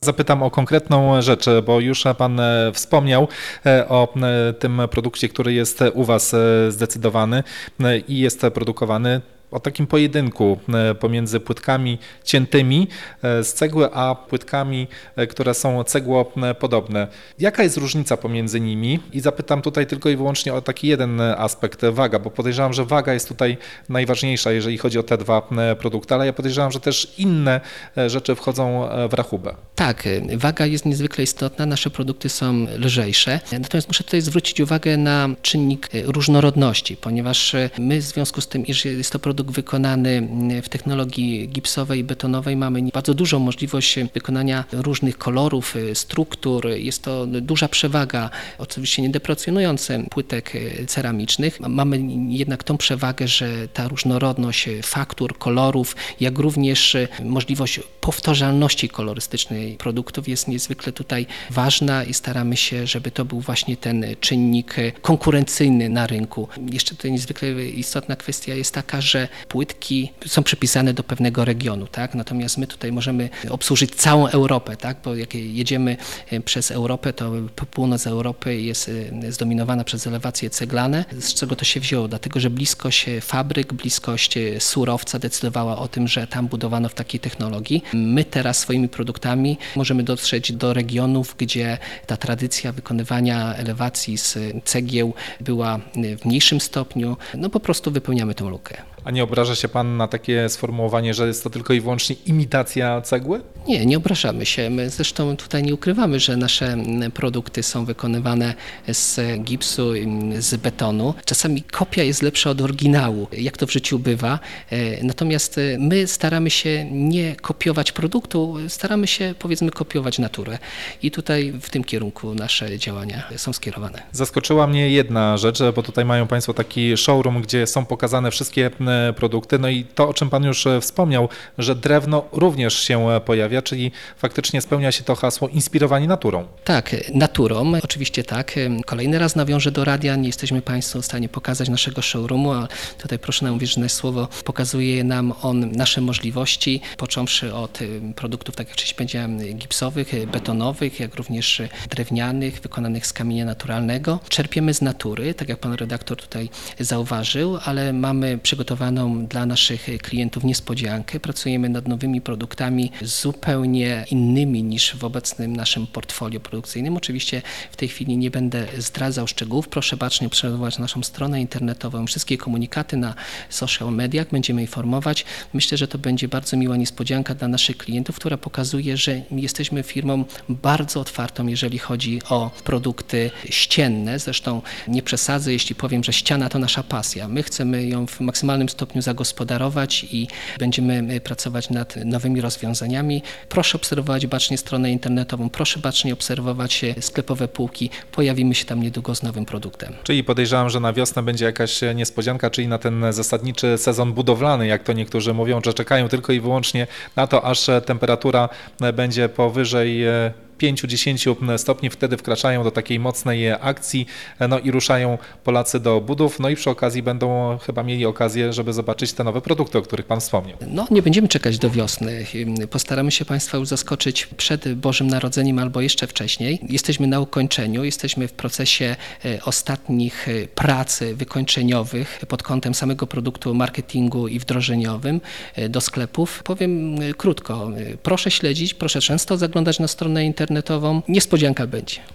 Zapytam o konkretną rzecz, bo już Pan wspomniał o tym produkcie, który jest u Was zdecydowany i jest produkowany o takim pojedynku pomiędzy płytkami ciętymi z cegły, a płytkami, które są cegłopodobne. Jaka jest różnica pomiędzy nimi? I zapytam tutaj tylko i wyłącznie o taki jeden aspekt, waga, bo podejrzewam, że waga jest tutaj najważniejsza, jeżeli chodzi o te dwa produkty, ale ja podejrzewam, że też inne rzeczy wchodzą w rachubę. Tak, waga jest niezwykle istotna, nasze produkty są lżejsze, natomiast muszę tutaj zwrócić uwagę na czynnik różnorodności, ponieważ my w związku z tym, iż jest to produkt wykonany w technologii gipsowej i betonowej, mamy bardzo dużą możliwość wykonania różnych kolorów, struktur. Jest to duża przewaga, oczywiście nie deprecjonując płytek ceramicznych. Mamy jednak tą przewagę, że ta różnorodność faktur, kolorów, jak również możliwość powtarzalności kolorystycznej produktów jest niezwykle tutaj ważna i staramy się, żeby to był właśnie ten czynnik konkurencyjny na rynku. Jeszcze tutaj niezwykle istotna kwestia jest taka, że płytki są przypisane do pewnego regionu, tak? Natomiast my tutaj możemy obsłużyć całą Europę, tak? Bo jak jedziemy przez Europę, to północ Europy jest zdominowana przez elewacje ceglane. Z czego to się wzięło? Dlatego, że bliskość fabryk, bliskość surowca decydowała o tym, że tam budowano w takiej technologii. My teraz swoimi produktami możemy dotrzeć do regionów, gdzie ta tradycja wykonywania elewacji z cegieł była w mniejszym stopniu. No po prostu wypełniamy tę lukę. A nie obraża się Pan na takie sformułowanie, że jest to tylko i wyłącznie imitacja cegły? Nie obrażamy się. My zresztą tutaj nie ukrywamy, że nasze produkty są wykonywane z gipsu, z betonu. Czasami kopia jest lepsza od oryginału, jak to w życiu bywa. Natomiast my staramy się nie kopiować produktu, staramy się powiedzmy kopiować naturę. I tutaj w tym kierunku nasze działania są skierowane. Zaskoczyła mnie jedna rzecz, bo tutaj mają Państwo taki showroom, gdzie są pokazane wszystkie produkty. No i to, o czym Pan już wspomniał, że drewno również się pojawia, czyli faktycznie spełnia się to hasło inspirowani naturą. Tak, naturą, oczywiście tak. Kolejny raz nawiążę do radia, nie jesteśmy Państwu w stanie pokazać naszego showroomu, a tutaj proszę nam uwierzyć, że słowo pokazuje nam on nasze możliwości, począwszy od produktów, tak jak wcześniej powiedziałem, gipsowych, betonowych, jak również drewnianych, wykonanych z kamienia naturalnego. Czerpiemy z natury, tak jak Pan redaktor tutaj zauważył, ale mamy przygotowaną dla naszych klientów niespodziankę. Pracujemy nad nowymi produktami zupełnie innymi niż w obecnym naszym portfolio produkcyjnym. Oczywiście w tej chwili nie będę zdradzał szczegółów. Proszę bacznie obserwować naszą stronę internetową, wszystkie komunikaty na social mediach. Będziemy informować. Myślę, że to będzie bardzo miła niespodzianka dla naszych klientów, która pokazuje, że jesteśmy firmą bardzo otwartą, jeżeli chodzi o produkty ścienne. Zresztą nie przesadzę, jeśli powiem, że ściana to nasza pasja. My chcemy ją w maksymalnym stopniu zagospodarować i będziemy pracować nad nowymi rozwiązaniami. Proszę obserwować bacznie stronę internetową, proszę bacznie obserwować sklepowe półki. Pojawimy się tam niedługo z nowym produktem. Czyli podejrzewam, że na wiosnę będzie jakaś niespodzianka, czyli na ten zasadniczy sezon budowlany, jak to niektórzy mówią, że czekają tylko i wyłącznie na to, aż temperatura będzie powyżej 5-10 stopni, wtedy wkraczają do takiej mocnej akcji, no i ruszają Polacy do budów, no i przy okazji będą chyba mieli okazję, żeby zobaczyć te nowe produkty, o których Pan wspomniał. No nie będziemy czekać do wiosny. Postaramy się Państwa już zaskoczyć przed Bożym Narodzeniem albo jeszcze wcześniej. Jesteśmy na ukończeniu, jesteśmy w procesie ostatnich prac wykończeniowych pod kątem samego produktu, marketingu i wdrożeniowym do sklepów. Powiem krótko, proszę śledzić, proszę często zaglądać na stronę internetową. Niespodzianka będzie.